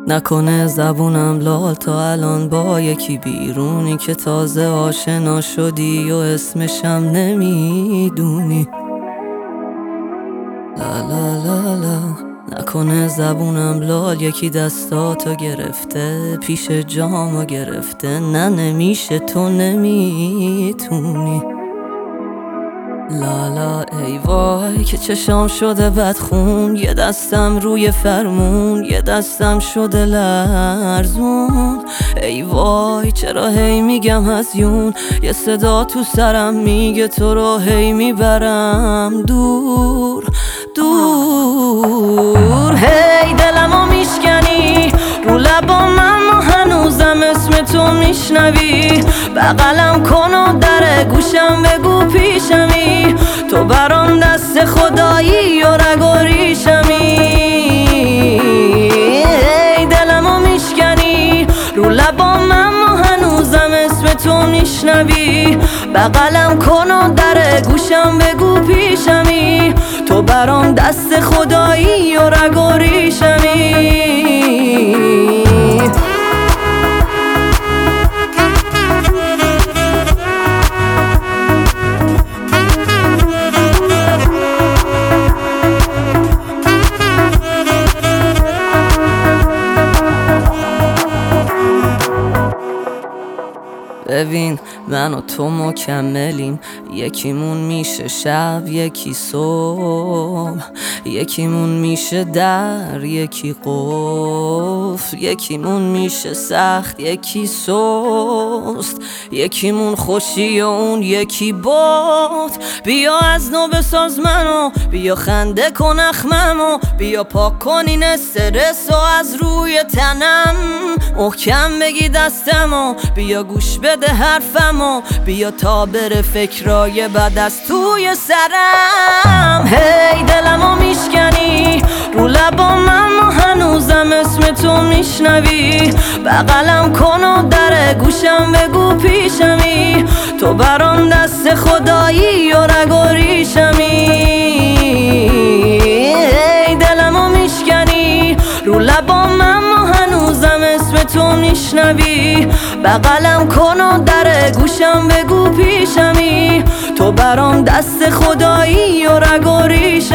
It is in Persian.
نکنه زبونم لال تا الان با یکی بیرونی که تازه آشنا شدی و اسمشم نمیدونی. لا لا لا لا. نکنه زبونم لال یکی دستاتو گرفته، پیش جامو گرفته. نه نمیشه، تو نمیتونی. لالا ای وای که چشام شده بدخون، یه دستم روی فرمون، یه دستم شده لرزون. ای وای چرا هی میگم هزیون، یه صدا تو سرم میگه تو رو هی میبرم دور دور. هی دلمو میشکنی رو لبام، اما هنوزم اسم تو میشنوی. بغلم کن و در گوشم بگو پیشمی، تو برام دست خدایی و رگ و ریشمی. ای دلمو میشکنی رو لبام، اما هنوزم اسم تو میشنوی. بغلم کن و در گوشم بگو پیشمی، تو برام دست خدایی و رگ و ریشمی. ببین من و تو مکملیم، یکیمون میشه شب یکی صبح، یکیمون میشه در یکی قفل، یکیمون میشه سخت یکی سست، یکیمون خوشی و اون یکی باد. بیا از نو بساز منو، بیا خنده کن اخممو، بیا پاک کن این استرس و از روی تنم محکم بگی دستمو، بیا گوش بده حرفمو، بیا تا بره فکرای بد از توی سرم. هی دلمو میشکنی رو لبام، اما هنوزم اسم تو میشنوی. بغلم کن و در گوشم بگو پیشمی، تو برام دست خدایی و رگ و ریشمی. هی دلمو میشکنی رو لبام، اما هنوزم اسم تو میشنوی. بغلم کن و در گوشم بگو پیشمی، تو برام دست خدایی و رگ و ریشمی.